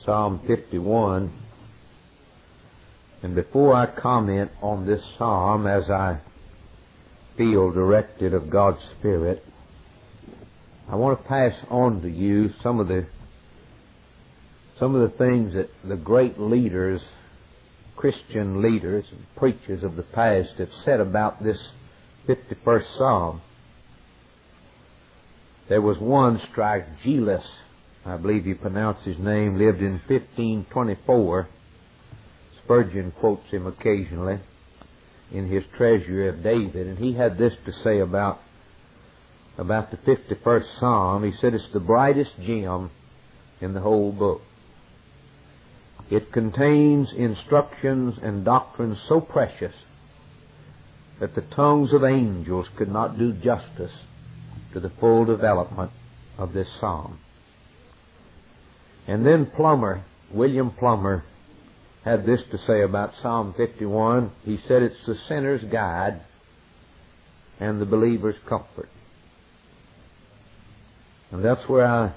Psalm 51. And before I comment on this psalm as I feel directed of God's Spirit, I want to pass on to you some of the things that the great leaders, Christian leaders and preachers of the past have said about this 51st Psalm. There was one, Strygelus, I believe you pronounce his name, lived in 1524. Spurgeon quotes him occasionally in his Treasury of David, and he had this to say about the 51st Psalm. He said, it's the brightest gem in the whole book. It contains instructions and doctrines so precious that the tongues of angels could not do justice to the full development of this psalm. And then Plummer, William Plummer, had this to say about Psalm 51. He said it's the sinner's guide and the believer's comfort. And that's where I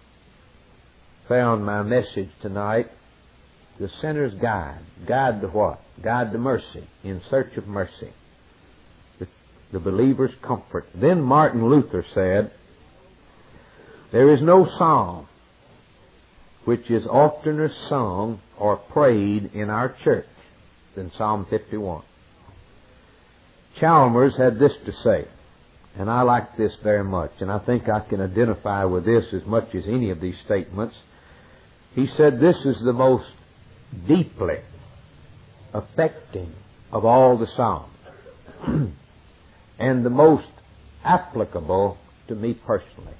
found my message tonight. The sinner's guide. Guide to what? Guide to mercy, in search of mercy. The believer's comfort. Then Martin Luther said, there is no psalm which is oftener sung or prayed in our church than Psalm 51. Chalmers had this to say, and I like this very much, and I think I can identify with this as much as any of these statements. He said, this is the most deeply affecting of all the Psalms and the most applicable to me personally.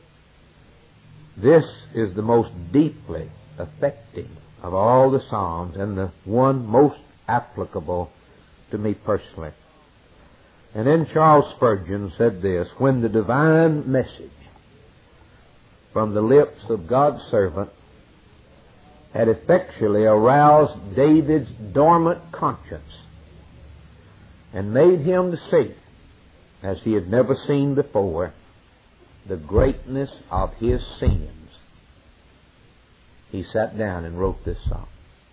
This is the most deeply affecting of all the Psalms and the one most applicable to me personally. And then Charles Spurgeon said this, when the divine message from the lips of God's servant had effectually aroused David's dormant conscience and made him to see, as he had never seen before, the greatness of his sins, he sat down and wrote this psalm.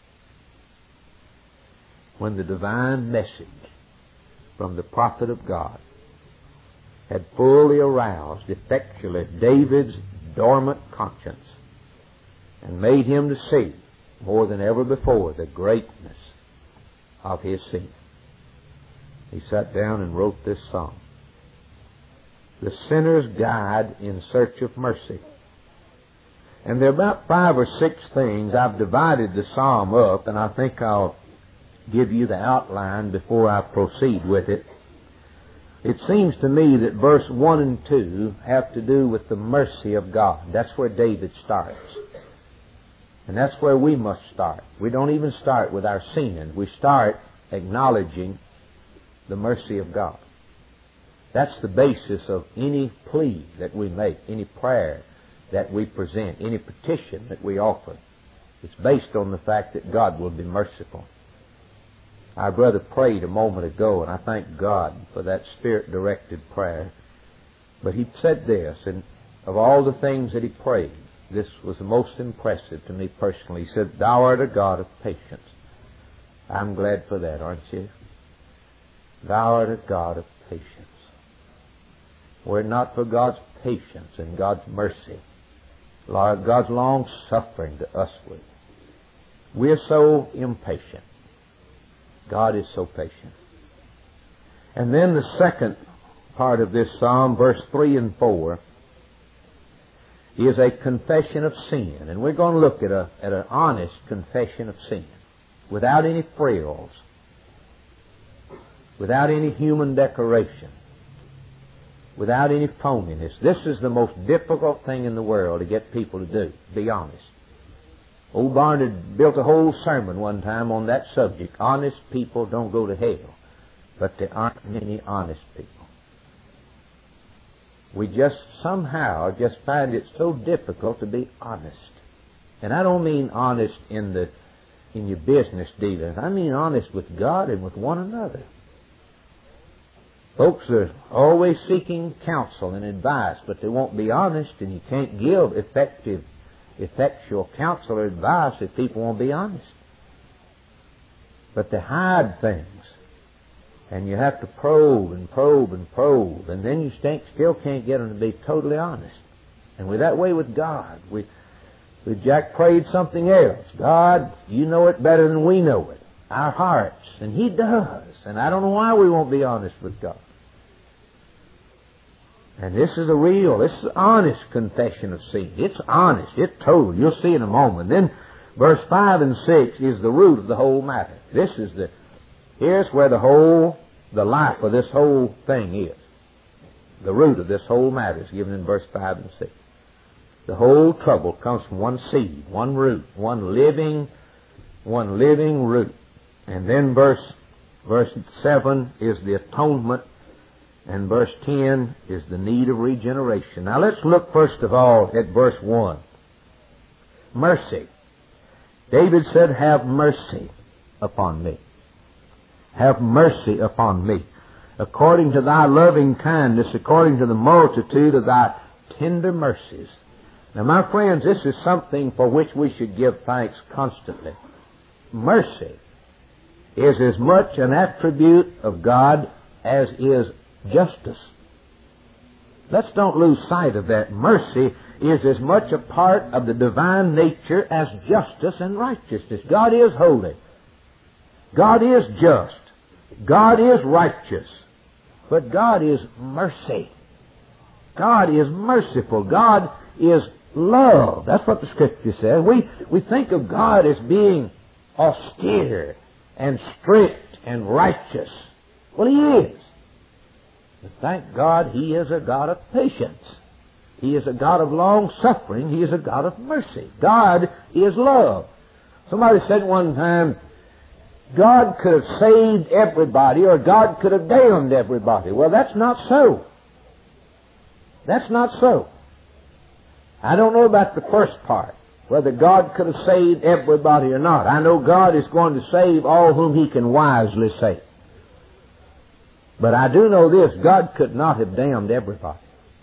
When the divine message from the prophet of God had fully aroused effectually David's dormant conscience and made him to see more than ever before the greatness of his sin, he sat down and wrote this psalm. The sinner's guide in search of mercy. And there are about 5 or 6 things. I've divided the psalm up, and I think I'll give you the outline before I proceed with it. It seems to me that verse 1 and 2 have to do with the mercy of God. That's where David starts. And that's where we must start. We don't even start with our sin. We start acknowledging the mercy of God. That's the basis of any plea that we make, any prayer that we present, any petition that we offer. It's based on the fact that God will be merciful. Our brother prayed a moment ago, and I thank God for that Spirit-directed prayer. But he said this, and of all the things that he prayed, this was the most impressive to me personally. He said, Thou art a God of patience. I'm glad for that, aren't you? Thou art a God of patience. Were it not for God's patience and God's mercy, God's long-suffering to us, we're so impatient. God is so patient. And then the second part of this psalm, verse 3 and 4, is a confession of sin. And we're going to look at an honest confession of sin, without any frills, without any human decoration, without any phoniness. This is the most difficult thing in the world to get people to do, be honest. Old Barnard built a whole sermon one time on that subject. Honest people don't go to hell, but there aren't many honest people. We just somehow just find it so difficult to be honest. And I don't mean honest in your business dealings. I mean honest with God and with one another. Folks are always seeking counsel and advice, but they won't be honest, and you can't give effective effectual counsel or advice if people won't be honest. But they hide things. And you have to probe and probe and probe. And then you still can't get them to be totally honest. And we're that way with God. Jack prayed something else. God, you know it better than we know it. Our hearts. And He does. And I don't know why we won't be honest with God. And this is an honest confession of sin. It's honest. It's total. You'll see in a moment. Then verse 5 and 6 is the root of the whole matter. Here's where the life of this whole thing is. The root of this whole matter is given in verse 5 and 6. The whole trouble comes from one seed, one root, one living root. And then verse 7 is the atonement, and verse 10 is the need of regeneration. Now let's look first of all at verse 1. Mercy. David said, have mercy upon me. Have mercy upon me. According to thy loving kindness, according to the multitude of thy tender mercies. Now, my friends, this is something for which we should give thanks constantly. Mercy is as much an attribute of God as is justice. Let's don't lose sight of that. Mercy is as much a part of the divine nature as justice and righteousness. God is holy. God is just. God is righteous. But God is mercy. God is merciful. God is love. That's what the Scripture says. We think of God as being austere and strict and righteous. Well, He is. But thank God He is a God of patience. He is a God of long suffering. He is a God of mercy. God is love. Somebody said one time, God could have saved everybody or God could have damned everybody. Well, that's not so. That's not so. I don't know about the first part, whether God could have saved everybody or not. I know God is going to save all whom He can wisely save. But I do know this, God could not have damned everybody.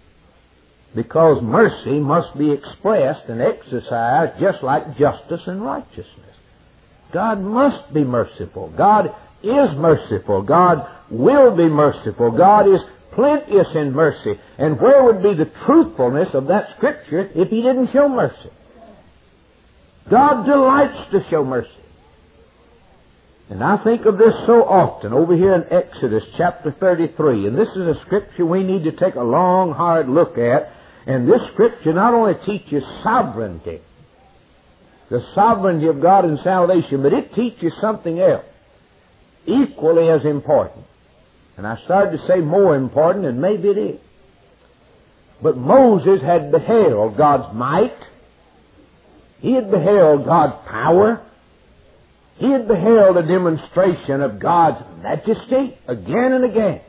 Because mercy must be expressed and exercised just like justice and righteousness. God must be merciful. God is merciful. God will be merciful. God is plenteous in mercy. And where would be the truthfulness of that Scripture if He didn't show mercy? God delights to show mercy. And I think of this so often over here in Exodus chapter 33. And this is a Scripture we need to take a long, hard look at. And this Scripture not only teaches sovereignty, the sovereignty of God in salvation, but it teaches something else, equally as important. And I started to say more important, and maybe it is. But Moses had beheld God's might. He had beheld God's power. He had beheld a demonstration of God's majesty again and again.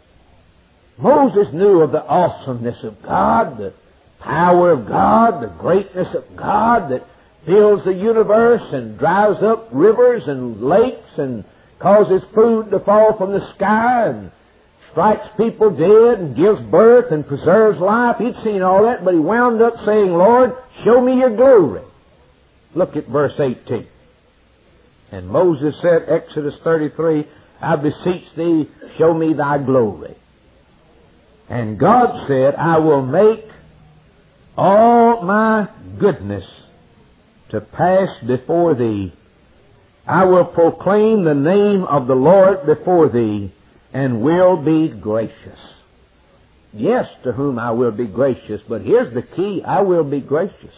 Moses knew of the awesomeness of God, the power of God, the greatness of God that fills the universe and dries up rivers and lakes and causes food to fall from the sky and strikes people dead and gives birth and preserves life. He'd seen all that, but he wound up saying, Lord, show me your glory. Look at verse 18. And Moses said, Exodus 33, I beseech thee, show me thy glory. And God said, I will make all my goodness to pass before thee. I will proclaim the name of the Lord before thee, and will be gracious. Yes, to whom I will be gracious, but here's the key, I will be gracious.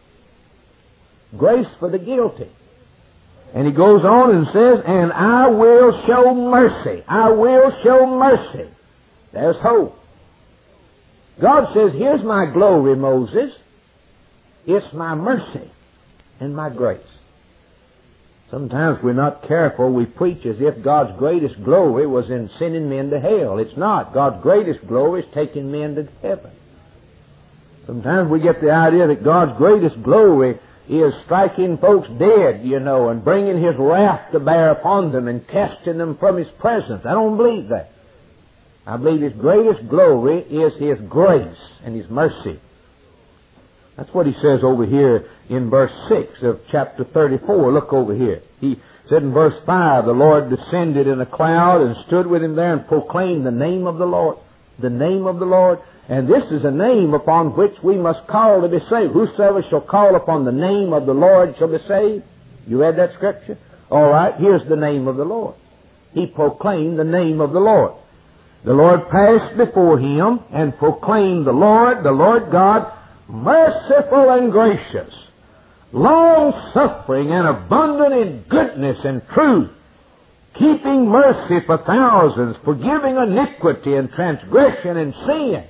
Grace for the guilty. And he goes on and says, and I will show mercy. I will show mercy. There's hope. God says, here's my glory, Moses. It's my mercy and my grace. Sometimes we're not careful. We preach as if God's greatest glory was in sending men to hell. It's not. God's greatest glory is taking men to heaven. Sometimes we get the idea that God's greatest glory is striking folks dead, and bringing His wrath to bear upon them and casting them from His presence. I don't believe that. I believe His greatest glory is His grace and His mercy. That's what he says over here in verse 6 of chapter 34. Look over here. He said in verse 5, the Lord descended in a cloud and stood with him there and proclaimed the name of the Lord. The name of the Lord. And this is a name upon which we must call to be saved. Whosoever shall call upon the name of the Lord shall be saved. You read that scripture? All right, here's the name of the Lord. He proclaimed the name of the Lord. The Lord passed before him and proclaimed the Lord God, merciful and gracious, long-suffering and abundant in goodness and truth, keeping mercy for thousands, forgiving iniquity and transgression and sin.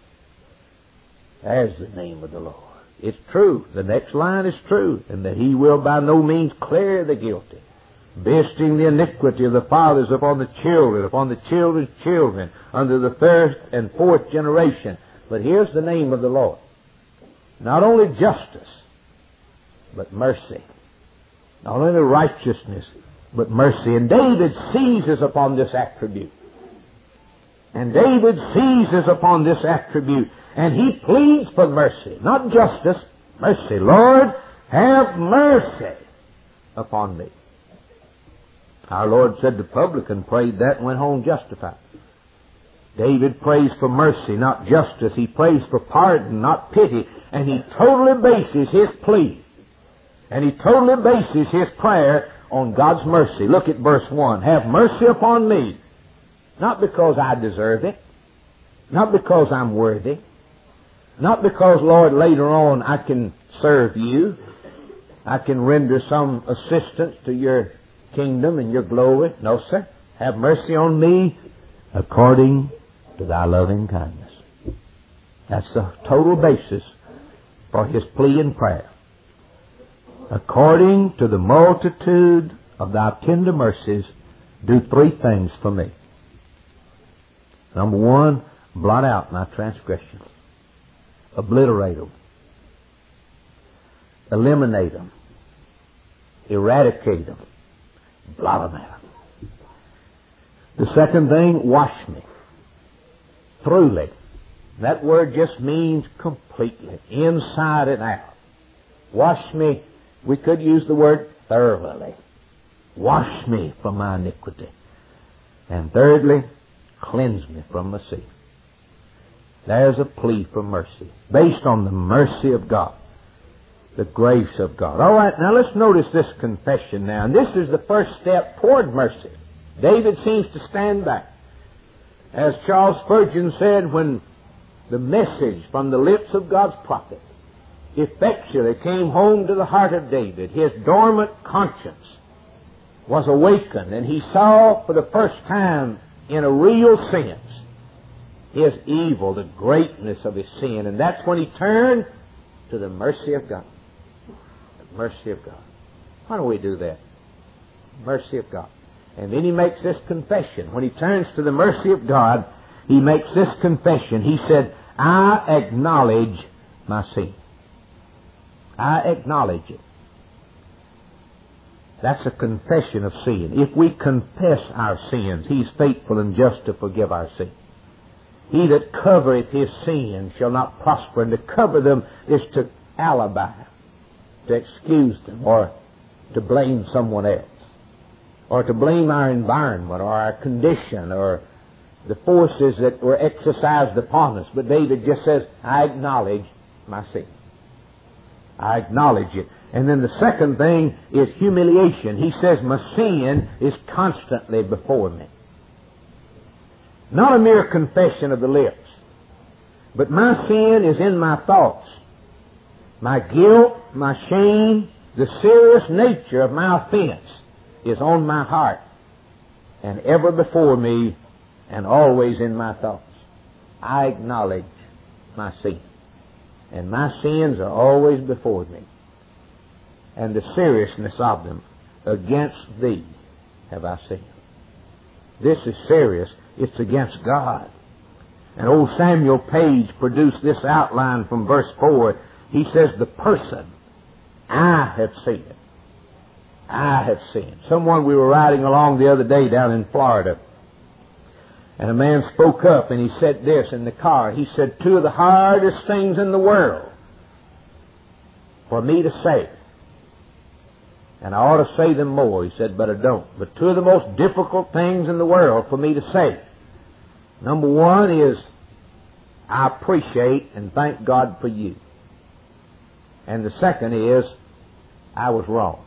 There's the name of the Lord. It's true. The next line is true. And that he will by no means clear the guilty, visiting the iniquity of the fathers upon the children's children, unto the third and fourth generation. But here's the name of the Lord. Not only justice, but mercy. Not only righteousness, but mercy. And David seizes upon this attribute. And David seizes upon this attribute. And he pleads for mercy. Not justice, mercy. Lord, have mercy upon me. Our Lord said the publican prayed that and went home justified. David prays for mercy, not justice. He prays for pardon, not pity. And he totally bases his plea. And he totally bases his prayer on God's mercy. Look at verse 1. Have mercy upon me. Not because I deserve it. Not because I'm worthy. Not because, Lord, later on I can serve you. I can render some assistance to your kingdom and your glory. No, sir. Have mercy on me according to thy loving kindness. That's the total basis for his plea and prayer. According to the multitude of thy tender mercies, do three things for me. Number one, blot out my transgressions. Obliterate them. Eliminate them. Eradicate them. Blot them out. The second thing, wash me. Thoroughly. That word just means completely. Inside and out. Wash me. We could use the word thoroughly. Wash me from my iniquity. And thirdly, cleanse me from my sin. There's a plea for mercy. Based on the mercy of God. The grace of God. All right, now let's notice this confession now. And this is the first step toward mercy. David seems to stand back. As Charles Spurgeon said, when the message from the lips of God's prophet effectually came home to the heart of David, his dormant conscience was awakened, and he saw for the first time in a real sense his evil, the greatness of his sin. And that's when he turned to the mercy of God. The mercy of God. Why don't we do that? Mercy of God. And then he makes this confession. When he turns to the mercy of God, he makes this confession. He said, I acknowledge my sin. I acknowledge it. That's a confession of sin. If we confess our sins, he's faithful and just to forgive our sins. He that covereth his sins shall not prosper. And to cover them is to alibi, to excuse them, or to blame someone else, or to blame our environment, or our condition, or the forces that were exercised upon us. But David just says, I acknowledge my sin. I acknowledge it. And then the second thing is humiliation. He says, my sin is constantly before me. Not a mere confession of the lips, but my sin is in my thoughts. My guilt, my shame, the serious nature of my offense is on my heart and ever before me and always in my thoughts. I acknowledge my sin, and my sins are always before me, and the seriousness of them. Against thee have I sinned. This is serious. It's against God. And old Samuel Page produced this outline from verse 4. He says, the person, I have sinned. I have sinned. Someone, we were riding along the other day down in Florida, and a man spoke up and he said this in the car. He said, two of the hardest things in the world for me to say. And I ought to say them more, he said, but I don't. But two of the most difficult things in the world for me to say. Number one is, I appreciate and thank God for you. And the second is, I was wrong.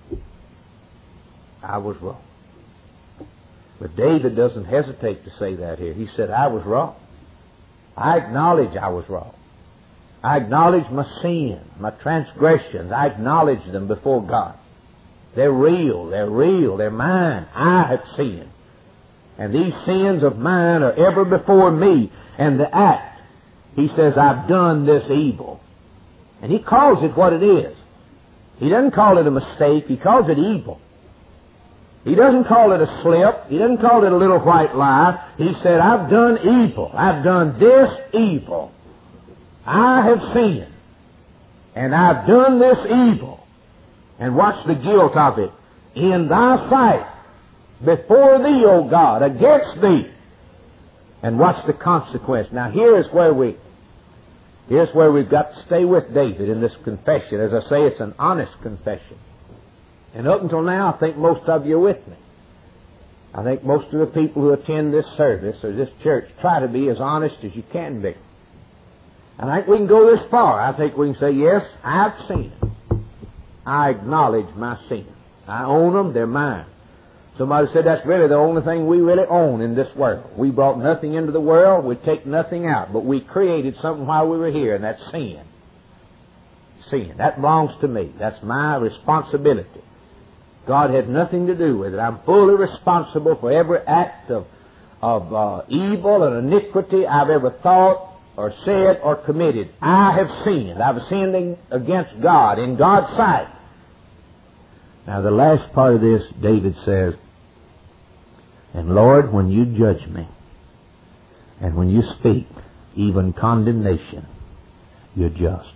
I was wrong. But David doesn't hesitate to say that here. He said, I was wrong. I acknowledge I was wrong. I acknowledge my sin, my transgressions. I acknowledge them before God. They're real, they're mine. I have sinned. And these sins of mine are ever before me. And the act, he says, I've done this evil. And he calls it what it is. He doesn't call it a mistake, he calls it evil. He doesn't call it a slip. He doesn't call it a little white lie. He said, I've done evil. I've done this evil. I have sinned. And I've done this evil. And watch the guilt of it. In thy sight, before thee, O God, against thee. And watch the consequence. Now here's where we've got to stay with David in this confession. As I say, it's an honest confession. And up until now, I think most of you are with me. I think most of the people who attend this service or this church try to be as honest as you can be. And I think we can go this far. I think we can say, yes, I've sinned. I acknowledge my sin. I own them, they're mine. Somebody said that's really the only thing we really own in this world. We brought nothing into the world, we take nothing out, but we created something while we were here, and that's sin. Sin. That belongs to me. That's my responsibility. God had nothing to do with it. I'm fully responsible for every act of evil and iniquity I've ever thought or said or committed. I have sinned. I've sinned against God, in God's sight. Now the last part of this, David says, and Lord, when you judge me, and when you speak even condemnation, you're just.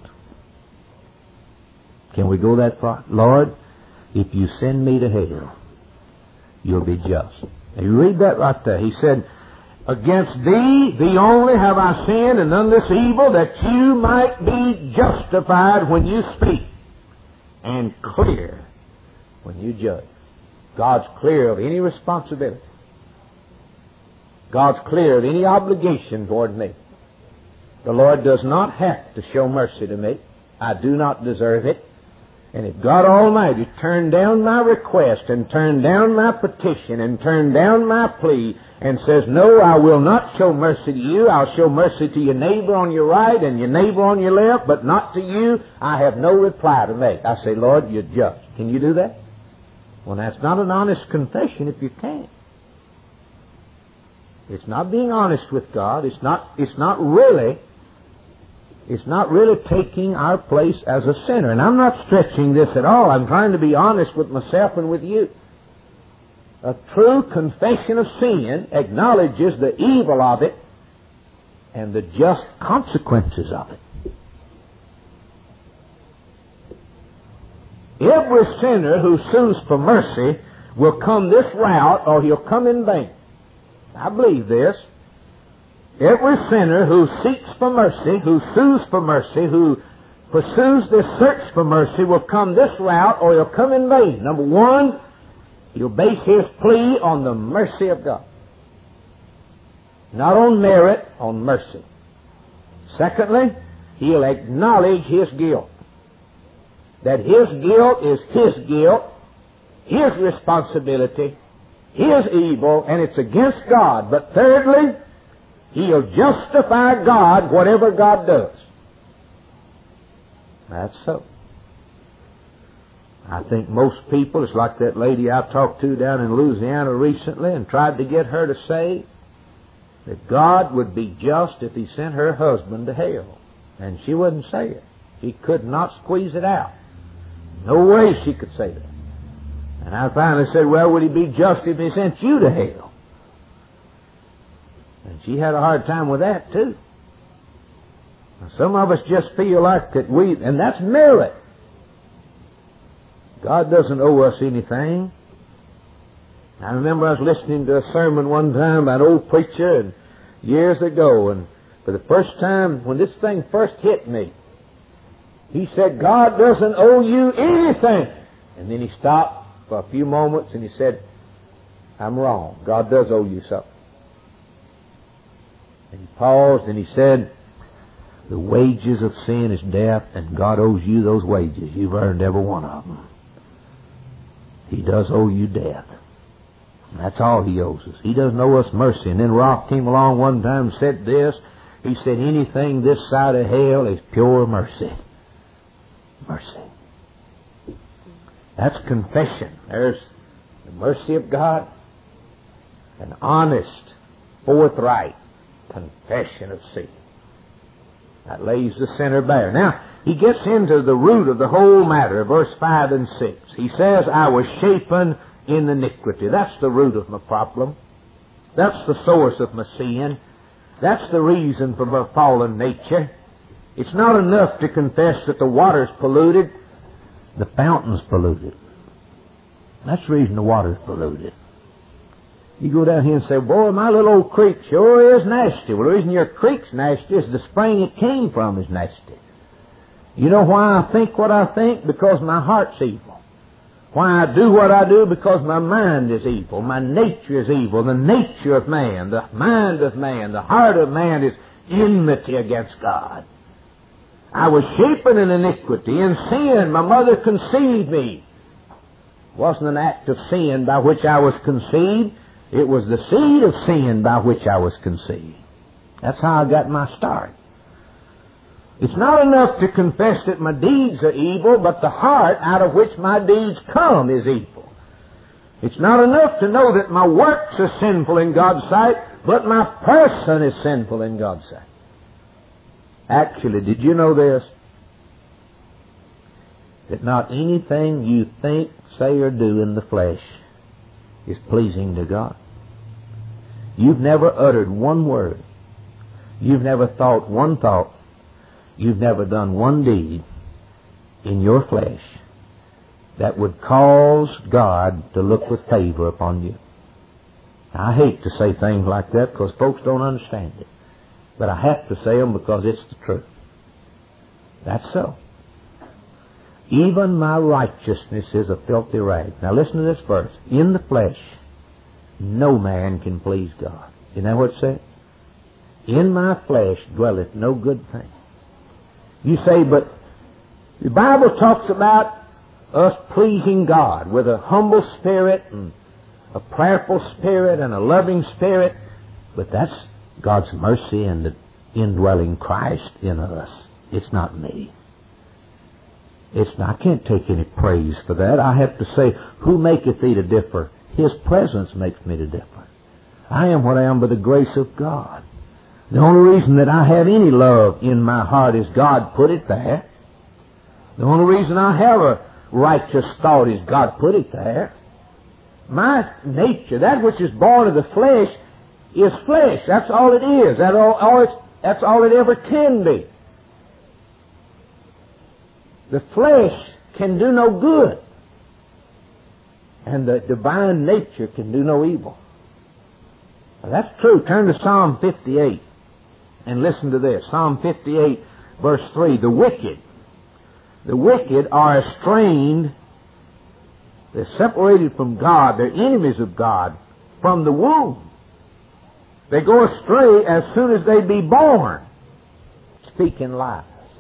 Can we go that far? Lord, if you send me to hell, you'll be just. Now you read that right there. He said, against thee only have I sinned and done this evil, that you might be justified when you speak, and clear when you judge. God's clear of any responsibility. God's clear of any obligation toward me. The Lord does not have to show mercy to me. I do not deserve it. And if God Almighty turned down my request and turned down my petition and turned down my plea and says, no, I will not show mercy to you. I'll show mercy to your neighbor on your right and your neighbor on your left, but not to you, I have no reply to make. I say, Lord, you're just. Can you do that? Well, that's not an honest confession if you can't. It's not being honest with God. It's not really taking our place as a sinner. And I'm not stretching this at all. I'm trying to be honest with myself and with you. A true confession of sin acknowledges the evil of it and the just consequences of it. Every sinner who sues for mercy will come this route or he'll come in vain. I believe this. Every sinner who seeks for mercy, who sues for mercy, who pursues this search for mercy will come this route or he'll come in vain. Number one, he'll base his plea on the mercy of God. Not on merit, on mercy. Secondly, he'll acknowledge his guilt. That his guilt is his guilt, his responsibility, his evil, and it's against God. But thirdly, he'll justify God whatever God does. That's so. I think most people, it's like that lady I talked to down in Louisiana recently and tried to get her to say that God would be just if He sent her husband to hell. And she wouldn't say it. She could not squeeze it out. No way she could say that. And I finally said, well, would He be just if He sent you to hell? And she had a hard time with that, too. Now, some of us just feel like that and that's merit. God doesn't owe us anything. I remember I was listening to a sermon one time by an old preacher and years ago, and for the first time, when this thing first hit me, He said, God doesn't owe you anything. And then he stopped for a few moments and he said, I'm wrong. God does owe you something. And he paused and he said, the wages of sin is death, and God owes you those wages. You've earned every one of them. He does owe you death. And that's all He owes us. He doesn't owe us mercy. And then Roth came along one time and said this. He said, anything this side of hell is pure mercy. Mercy. That's confession. There's the mercy of God. An honest, forthright confession of sin. That lays the sinner bare. Now, he gets into the root of the whole matter, verse 5 and 6. He says, I was shapen in iniquity. That's the root of my problem. That's the source of my sin. That's the reason for my fallen nature. It's not enough to confess that the water's polluted. The fountain's polluted. That's the reason the water's polluted. You go down here and say, boy, my little old creek sure is nasty. Well, the reason your creek's nasty is the spring it came from is nasty. You know why I think what I think? Because my heart's evil. Why I do what I do? Because my mind is evil. My nature is evil. The nature of man, the mind of man, the heart of man is enmity against God. I was shapen in iniquity, in sin. My mother conceived me. It wasn't an act of sin by which I was conceived. It was the seed of sin by which I was conceived. That's how I got my start. It's not enough to confess that my deeds are evil, but the heart out of which my deeds come is evil. It's not enough to know that my works are sinful in God's sight, but my person is sinful in God's sight. Actually, did you know this? That not anything you think, say, or do in the flesh is pleasing to God. You've never uttered one word. You've never thought one thought. You've never done one deed in your flesh that would cause God to look with favor upon you. I hate to say things like that because folks don't understand it. But I have to say them because it's the truth. That's so. Even my righteousness is a filthy rag. Now listen to this verse. In the flesh, no man can please God. Isn't that what it said? In my flesh dwelleth no good thing. You say, but the Bible talks about us pleasing God with a humble spirit and a prayerful spirit and a loving spirit. But that's God's mercy and the indwelling Christ in us. It's not me. I can't take any praise for that. I have to say, who maketh thee to differ? His presence makes me to differ. I am what I am by the grace of God. The only reason that I have any love in my heart is God put it there. The only reason I have a righteous thought is God put it there. My nature, that which is born of the flesh, is flesh. That's all it is. That's all it ever can be. The flesh can do no good. And the divine nature can do no evil. Now, that's true. Turn to Psalm 58 and listen to this. Psalm 58, verse 3. The wicked are estranged. They're separated from God. They're enemies of God from the womb. They go astray as soon as they be born, speaking lies.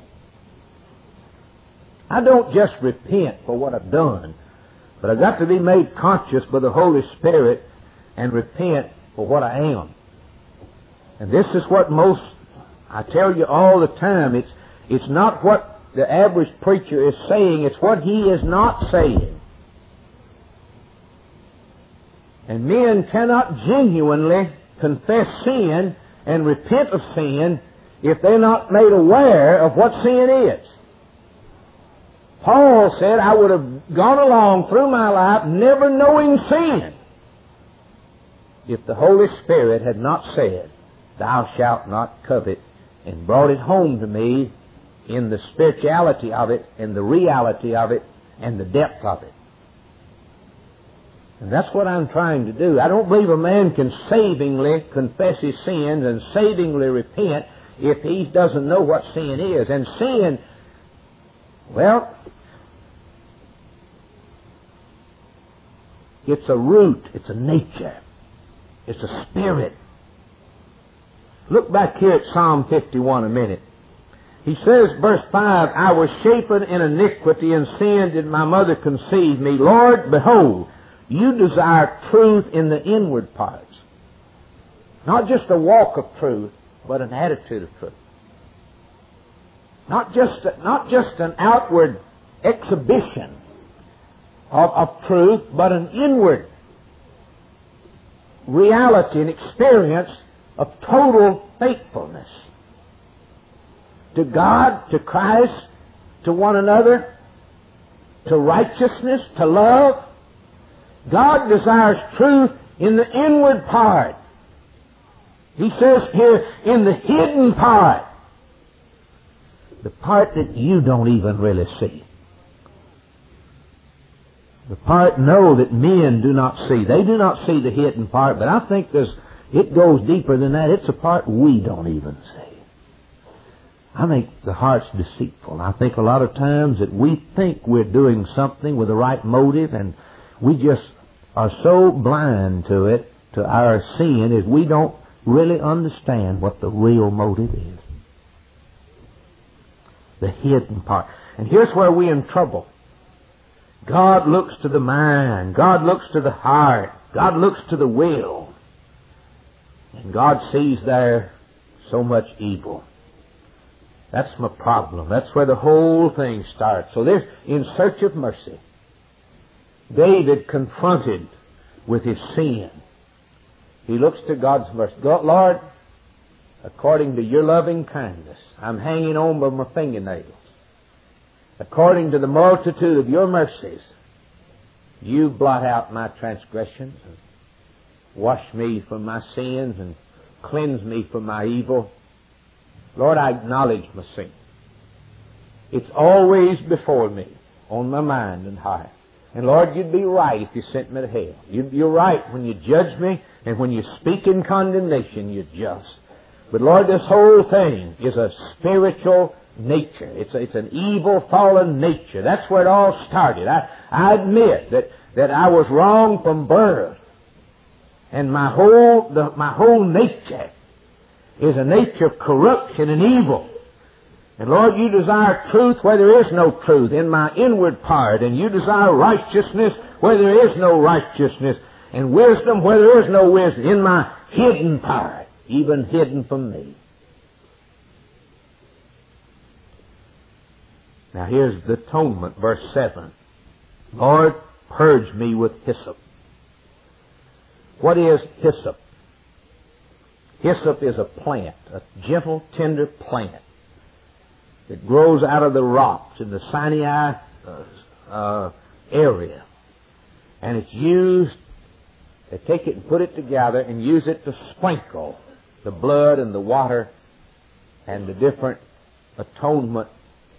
I don't just repent for what I've done, but I've got to be made conscious by the Holy Spirit and repent for what I am. And this is what I tell you all the time, it's not what the average preacher is saying, it's what he is not saying. And men cannot genuinely confess sin and repent of sin if they're not made aware of what sin is. Paul said, I would have gone along through my life never knowing sin if the Holy Spirit had not said, thou shalt not covet, and brought it home to me in the spirituality of it, and the reality of it, and the depth of it. And that's what I'm trying to do. I don't believe a man can savingly confess his sins and savingly repent if he doesn't know what sin is. And sin Well, it's a root, it's a nature, it's a spirit. Look back here at Psalm 51 a minute. He says, verse 5, I was shapen in iniquity, and sin did my mother conceive me. Lord, behold, you desire truth in the inward parts. Not just a walk of truth, but an attitude of truth. Not just an outward exhibition of truth, but an inward reality and experience of total faithfulness to God, to Christ, to one another, to righteousness, to love. God desires truth in the inward part. He says here, in the hidden part. The part that you don't even really see. The part, no, that men do not see. They do not see the hidden part, but I think it goes deeper than that. It's a part we don't even see. I think the heart's deceitful. I think a lot of times that we think we're doing something with the right motive, and we just are so blind to it, to our sin, is we don't really understand what the real motive is. The hidden part. And here's where we're in trouble. God looks to the mind. God looks to the heart. God looks to the will. And God sees there so much evil. That's my problem. That's where the whole thing starts. So there's, in search of mercy, David confronted with his sin. He looks to God's mercy. God, Lord, according to your loving kindness, I'm hanging on by my fingernails. According to the multitude of your mercies, you blot out my transgressions and wash me from my sins and cleanse me from my evil. Lord, I acknowledge my sin. It's always before me, on my mind and heart. And Lord, you'd be right if you sent me to hell. You're right when you judge me, and when you speak in condemnation, you're just. But Lord, this whole thing is a spiritual nature. It's an evil, fallen nature. That's where it all started. I admit that I was wrong from birth. And my whole nature is a nature of corruption and evil. And Lord, you desire truth where there is no truth in my inward part. And you desire righteousness where there is no righteousness. And wisdom where there is no wisdom in my hidden part, even hidden from me. Now here's the atonement, verse 7. Lord, purge me with hyssop. What is hyssop? Hyssop is a plant, a gentle, tender plant that grows out of the rocks in the Sinai area. And it's used, they take it and put it together and use it to sprinkle the blood and the water and the different atonement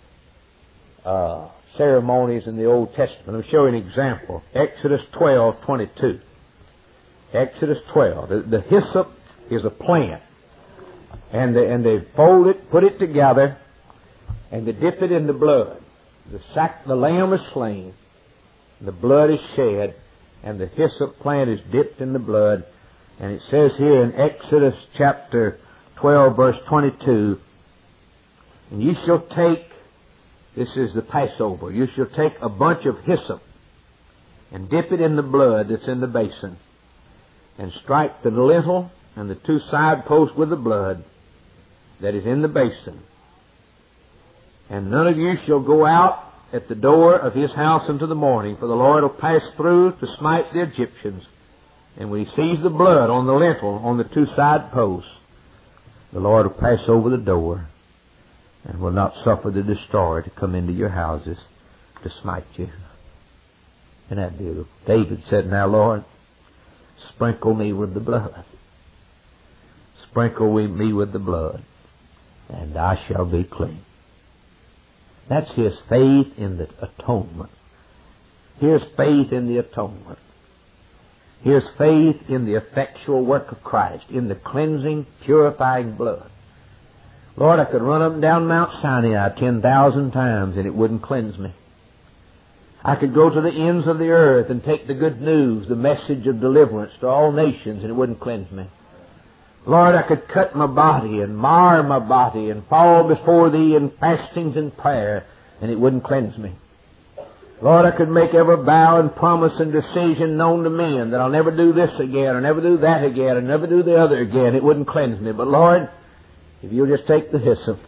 ceremonies in the Old Testament. Let me show you an example. Exodus 12:22. Exodus 12. The hyssop is a plant. And they fold it, put it together, and they dip it in the blood. The lamb is slain, the blood is shed, and the hyssop plant is dipped in the blood. And it says here in Exodus chapter 12, verse 22, and you shall take, this is the Passover, you shall take a bunch of hyssop and dip it in the blood that's in the basin, and strike the lintel and the two side posts with the blood that is in the basin. And none of you shall go out at the door of his house until the morning, for the Lord will pass through to smite the Egyptians. And when he sees the blood on the lintel, on the two side posts, the Lord will pass over the door and will not suffer the destroyer to come into your houses to smite you. And that beautiful. David said, now Lord, sprinkle me with the blood. Sprinkle me with the blood, and I shall be clean. That's his faith in the atonement. Here's faith in the atonement. Here's faith in the effectual work of Christ, in the cleansing, purifying blood. Lord, I could run up and down Mount Sinai 10,000 times and it wouldn't cleanse me. I could go to the ends of the earth and take the good news, the message of deliverance to all nations, and it wouldn't cleanse me. Lord, I could cut my body and mar my body and fall before Thee in fastings and prayer, and it wouldn't cleanse me. Lord, I could make every vow and promise and decision known to men that I'll never do this again, or never do that again, or never do the other again. It wouldn't cleanse me. But Lord, if You'll just take the hyssop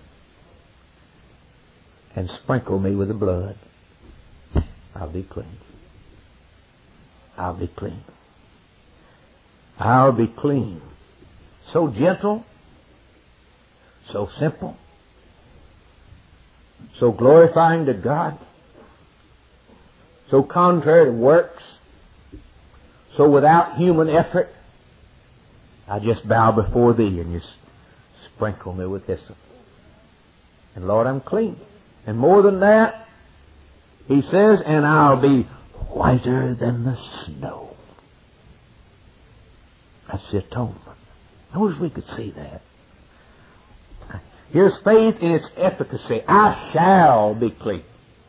and sprinkle me with the blood, I'll be clean. I'll be clean. I'll be clean. So gentle, so simple, so glorifying to God, so contrary to works, so without human effort. I just bow before Thee and You sprinkle me with hyssop. And Lord, I'm clean. And more than that, He says, and I'll be whiter than the snow. That's the atonement. I wish we could see that. Here's faith in its efficacy. I shall be clean.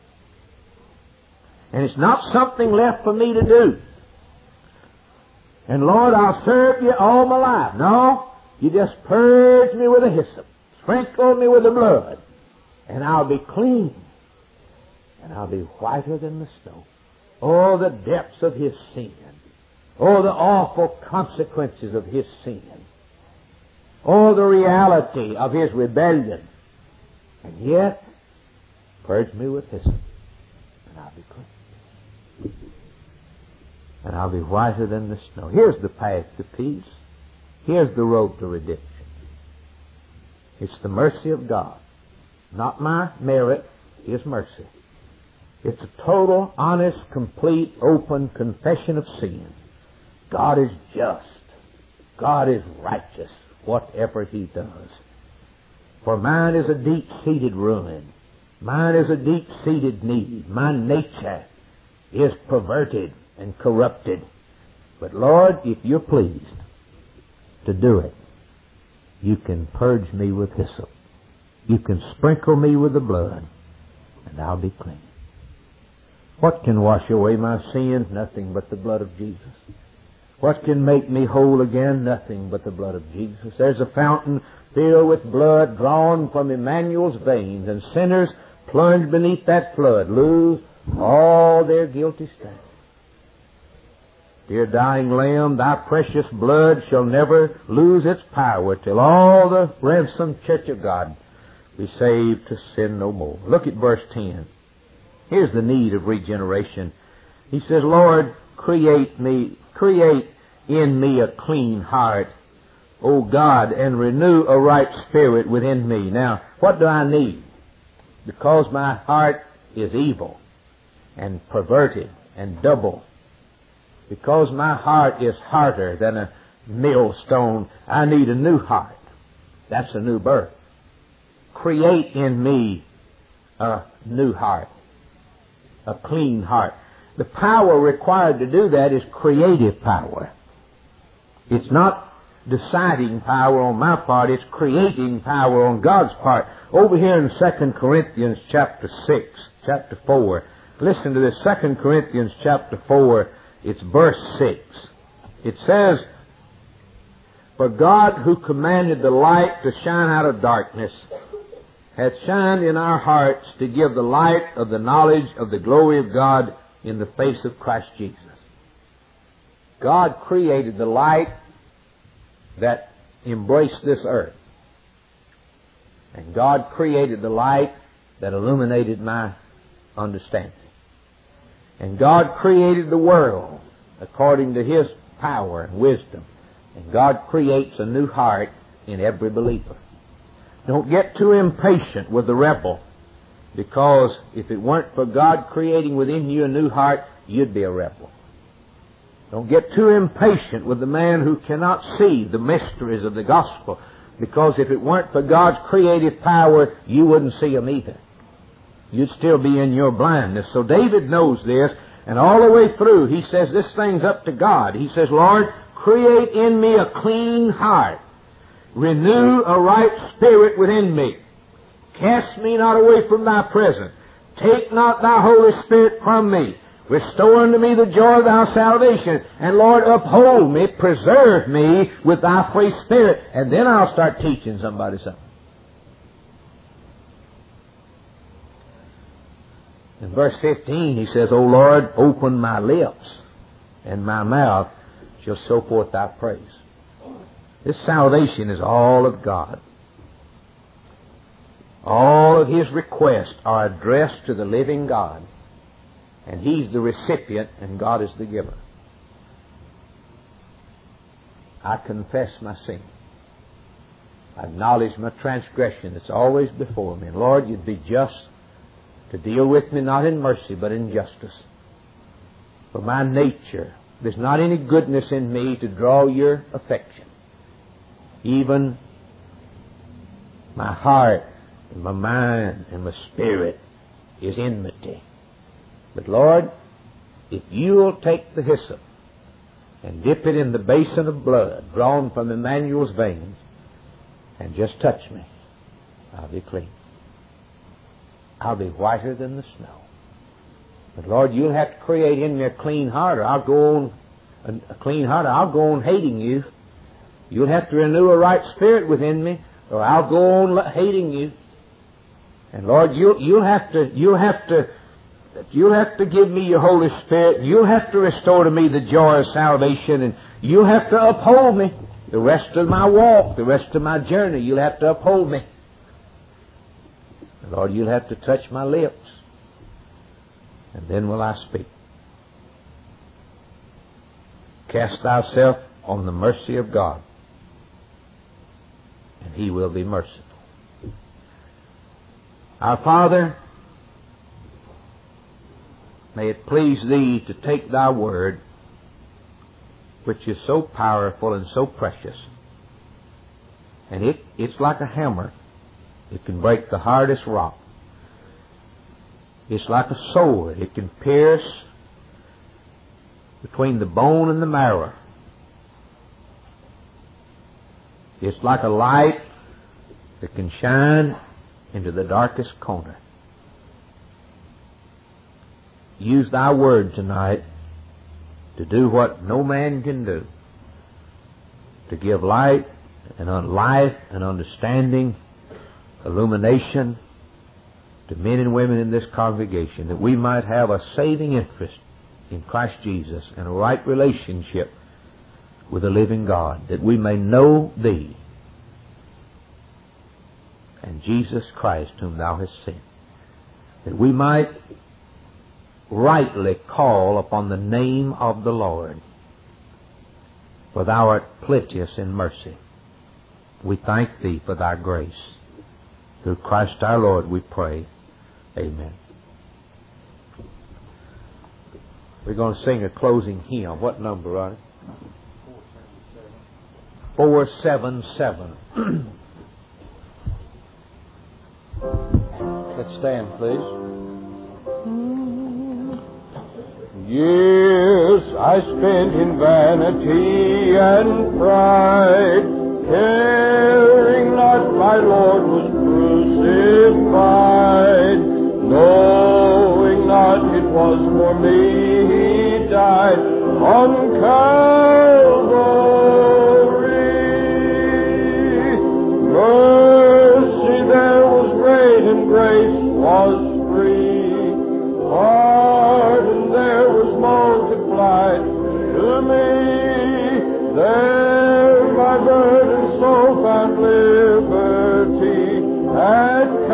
And it's not something left for me to do. And Lord, I'll serve You all my life. No, You just purge me with a hyssop. Sprinkle me with the blood. And I'll be clean. And I'll be whiter than the snow. Oh, the depths of His sin. Oh, the awful consequences of His sin. Oh, the reality of His rebellion. And yet, purge me with hyssop, and I'll be clean. And I'll be whiter than the snow. Here's the path to peace. Here's the road to redemption. It's the mercy of God. Not my merit, His mercy. It's a total, honest, complete, open confession of sin. God is just. God is righteous, whatever He does. For mine is a deep-seated ruin. Mine is a deep-seated need. My nature is perverted and corrupted. But Lord, if You're pleased to do it, You can purge me with hyssop. You can sprinkle me with the blood, and I'll be clean. What can wash away my sins? Nothing but the blood of Jesus. What can make me whole again? Nothing but the blood of Jesus. There's a fountain filled with blood drawn from Emmanuel's veins, and sinners plunged beneath that flood lose all their guilty stain. Dear dying Lamb, Thy precious blood shall never lose its power till all the ransomed church of God be saved to sin no more. Look at verse 10. Here's the need of regeneration. He says, Lord, create in me a clean heart, O God, and renew a right spirit within me. Now, what do I need? Because my heart is evil and perverted and double. Because my heart is harder than a millstone, I need a new heart. That's a new birth. Create in me a new heart, a clean heart. The power required to do that is creative power. It's not deciding power on my part, it's creating power on God's part. Over here in 2 Corinthians chapter 4, listen to this, 2 Corinthians chapter 4, it's verse 6. It says, For God who commanded the light to shine out of darkness hath shined in our hearts to give the light of the knowledge of the glory of God in the face of Christ Jesus. God created the light that embraced this earth. And God created the light that illuminated my understanding. And God created the world according to His power and wisdom. And God creates a new heart in every believer. Don't get too impatient with the rebel, because if it weren't for God creating within you a new heart, you'd be a rebel. Don't get too impatient with the man who cannot see the mysteries of the gospel, because if it weren't for God's creative power, you wouldn't see them either. You'd still be in your blindness. So David knows this, and all the way through he says this thing's up to God. He says, Lord, create in me a clean heart. Renew a right spirit within me. Cast me not away from thy presence. Take not thy Holy Spirit from me. Restore unto me the joy of thy salvation. And Lord, uphold me, preserve me with thy free spirit. And then I'll start teaching somebody something. In verse 15 he says, O Lord, open my lips, and my mouth shall show forth thy praise. This salvation is all of God. All of His requests are addressed to the living God, and He's the recipient and God is the giver. I confess my sin. I acknowledge my transgression that's always before me. And Lord, You'd be just to deal with me not in mercy but in justice. For my nature, there's not any goodness in me to draw Your affection. Even my heart and my mind and my spirit is enmity. But Lord, if You'll take the hyssop and dip it in the basin of blood drawn from Emmanuel's veins and just touch me, I'll be clean. I'll be whiter than the snow. But Lord, You'll have to create in me a clean heart, or I'll go on hating You. You'll have to renew a right spirit within me, or I'll go on hating You. And Lord, you'll have to give me Your Holy Spirit. You'll have to restore to me the joy of salvation, and You'll have to uphold me the rest of my walk, the rest of my journey. You'll have to uphold me. And Lord, You'll have to touch my lips, and then will I speak. Cast thyself on the mercy of God, and He will be merciful. Our Father, may it please Thee to take Thy Word, which is so powerful and so precious, and it's like a hammer. It can break the hardest rock. It's like a sword. It can pierce between the bone and the marrow. It's like a light that can shine into the darkest corner. Use Thy Word tonight to do what no man can do, to give light and life and understanding, illumination to men and women in this congregation, that we might have a saving interest in Christ Jesus and a right relationship with the living God, that we may know Thee and Jesus Christ whom Thou hast sent, that we might rightly call upon the name of the Lord, for Thou art plenteous in mercy. We thank Thee for Thy grace. Through Christ our Lord we pray. Amen. We're going to sing a closing hymn. What number, Ronnie? 477. Let's stand, please. Years I spent in vanity and pride, caring not my Lord was crucified, knowing not it was for me He died on Calvary. Mercy there was great and grace was free. Pardon there was multiplied to me. There my burden soul found liberty at